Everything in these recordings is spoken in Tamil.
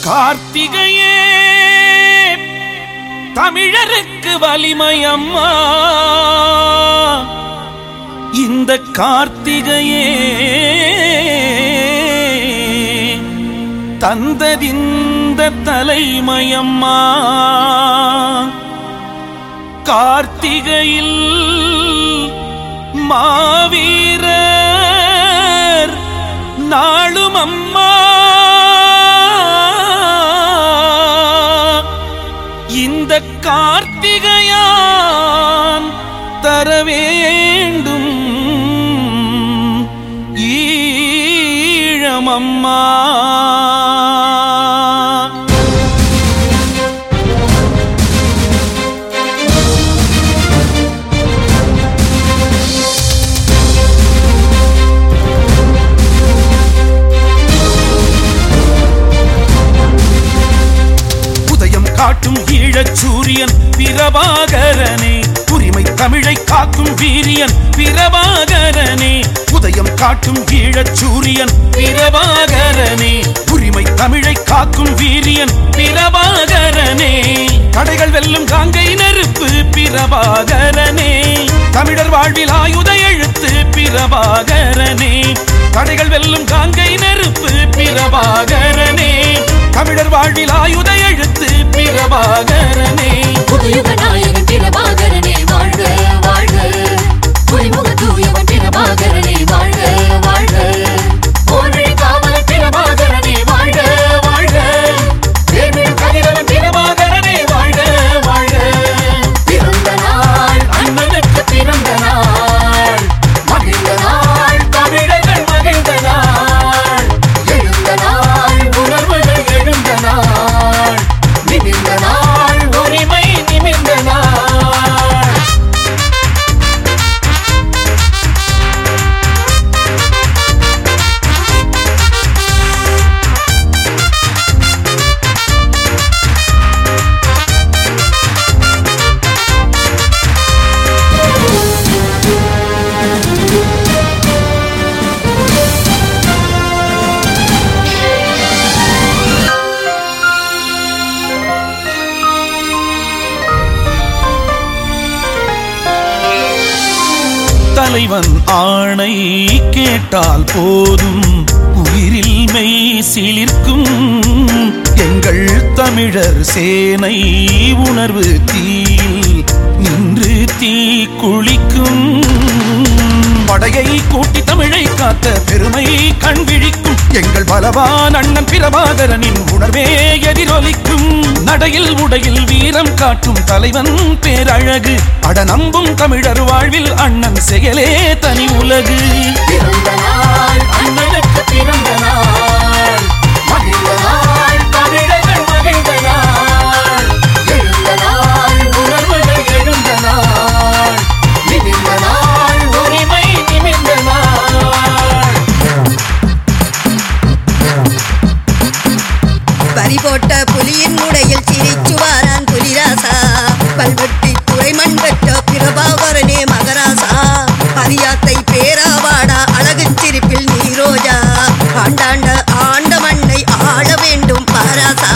கார்த்திகையே தமிழருக்கு வலிமையம்மா. இந்த கார்த்திகையே தந்ததிந்த தலைமையம்மா. கார்த்திகையில் மாவீரர் நாளும் அம்மா. இந்த கார்த்திகையான் தர வேண்டும் ஈழமம்மா. காட்டும் ஈழச் சூரியன் பிரபாகரனே, உரிமை தமிழை காக்கும் வீரியன் பிரபாகரனே. உதயம் காட்டும் ஈழச் சூரியன் பிரபாகரனே, உரிமை தமிழை காக்கும் வீரியன் பிரபாகரனே. தடைகள் வெல்லும் காங்கை நெருப்பு பிரபாகரனே, தமிழர் வாழ்வில் ஆயுத எழுத்து பிரபாகரனே. தடைகள் வெல்லும் காங்கை நெருப்பு பிரபாகரனே, தமிழர் வாழ்வில் ஆயுத எழுத்து பிரபாகரனே. புதுயுக நாயகன் பிரபாகரனே வாழ்க வாழ்க, புலிமுக தூயவன் பிரபாகரனே வாழ்க வாழ்க, போர்வழி காவலன் பிரபாகரனே வாழ்க வாழ்க, வேர்விடும் கதிரவன் பிரபாகரனே வாழ்க வாழ்க. பிறந்த நாள் அண்ணனுக்கு பிறந்த நாள், மகிழ்ந்த நாள் தமிழர்கள் மகிழ்ந்த நாள், எழுந்த நாள் உணர்வுகள் எழுந்த நாள், நிமிர்ந்த நாள் உரிமை நிமிர்ந்த நாள். தலைவன் ஆணை கேட்டால் போதும் உயிரில் மெய் சிலிர்க்கும் எங்கள் தமிழர் சேனை உணர்வு தீயில் நின்று தீ குளிக்கும். படையை கூட்டி தமிழை காத்த பெருமை கண்விழிக்கும் எங்கள் பலவான் அண்ணன் பிரபாகரனின் உணர்வே எதிரொலிக்கும். நடையில் உடையில் வீரம் காட்டும் தலைவன் பேரழகு, அட நம்பும் தமிழர் வாழ்வில் அண்ணன் செயலே தனி உலகு. பிறந்த நாள் அண்ணனுக்கு பிறந்த நாள், மகிழ்ந்த நாள் தமிழர்கள் மகிழ்ந்த நாள், எழுந்த நாள் உணர்வுகள் எழுந்த நாள், நிமிர்ந்த நாள் உரிமை நிமிர்ந்த நாள். பறி போட்ட புலியின் முடையில் சிரிச்சுவாரான் புலிராசா, பல்வெட்டி துறைமண் பெற்ற பிரபாகரனே மகராசா. அரியாத்தை பேராவாடா அழகு சிரிப்பில் நீரோஜா, ஆண்டாண்ட ஆண்ட மண்ணை ஆள வேண்டும் மகராசா.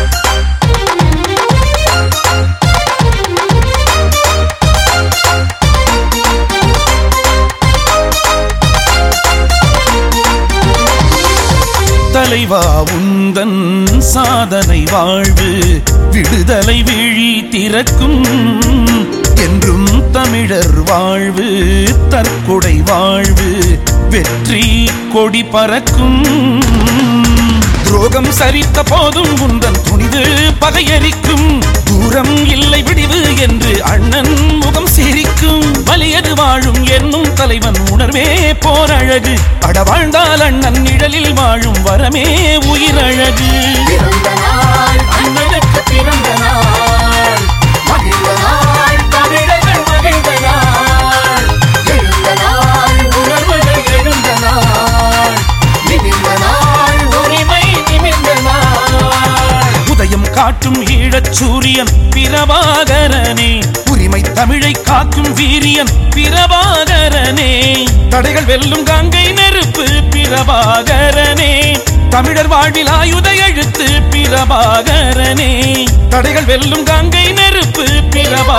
தலைவா உந்தன் சாதனை வாழ்வு விடுதலை விழி திறக்கும் என்றும் தமிழர் வாழ்வு தற்கொடை வாழ்வு வெற்றி கொடி பறக்கும். துரோகம் சரித்த போதும் உந்தன் துணிவு பகையரிக்கும், தூரம் இல்லை விடிவு என்று அண்ணன் முகம் சிரிக்கும். வலியது வாழும் என்னும் தலைவன் உணர்வே போரழகு, அட வாழ்ந்தால் அண்ணன் நிழலில் வாழும் வரமே உயிரழகு. பிறந்த நாள் அண்ணனுக்கு பிறந்த நாள், மகிழ்ந்த நாள் தமிழர்கள் மகிழ்ந்த நாள், எழுந்த நாள் உணர்வுகள் எழுந்த நாள், நிமிர்ந்த நாள் உரிமை நிமிர்ந்த நாள். உதயம் காட்டும் ஈழச் சூரியன் பிரபாகரனே, உரிமை தமிழை காக்கும் வீரியன் பிரபாகரனே. தடைகள் வெல்லும் காங்கை நெருப்பு பிரபாகரனே, தமிழர் வாழ்வில் ஆயுத எழுத்து பிரபாகரனே தடைகள் வெல்லும் கங்கை நெருப்பு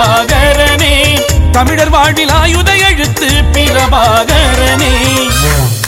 பிரபாகரனே தமிழர் வாழ்வில் ஆயுத எழுத்து பிரபாகரனே